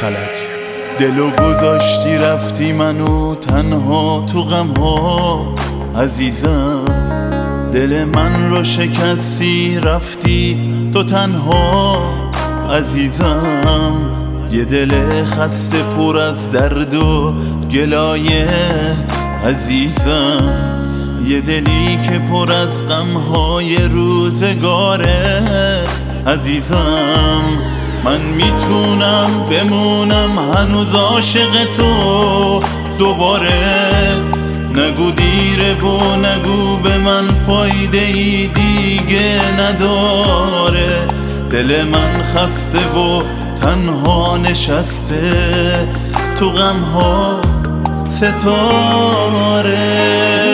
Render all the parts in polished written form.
خلج. دلو گذاشتی رفتی منو تنها تو غم ها عزیزم، دل من رو شکستی رفتی تو تنها عزیزم. یه دل خسته پر از درد و گلایه عزیزم، یه دلی که پر از غمهای روزگاره عزیزم. من میتونم بمونم هنوز عاشق تو دوباره، نگو دیره و نگو به من فایده ای دیگه نداره. دل من خسته و تنها نشسته تو غمها ستاره.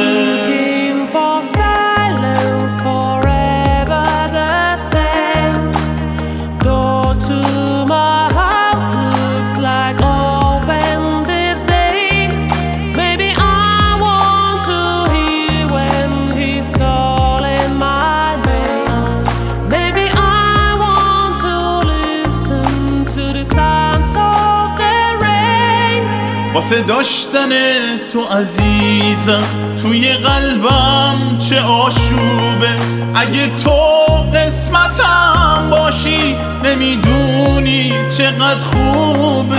واسه داشتن تو عزیزم توی قلبم چه آشوبه، اگه تو قسمتم باشی نمیدونی چقدر خوبه،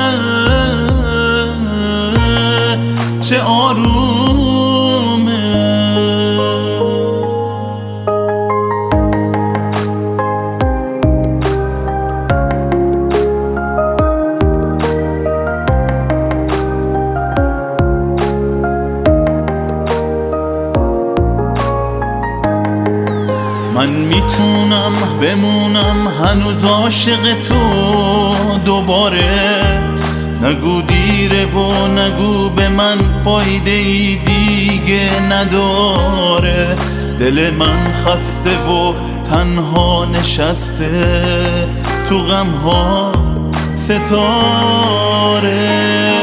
چه آرومه. من میتونم بمونم هنوز عاشق تو دوباره، نگو دیره و نگو به من فایده ای دیگه نداره. دل من خسته و تنها نشسته تو غمها ستاره.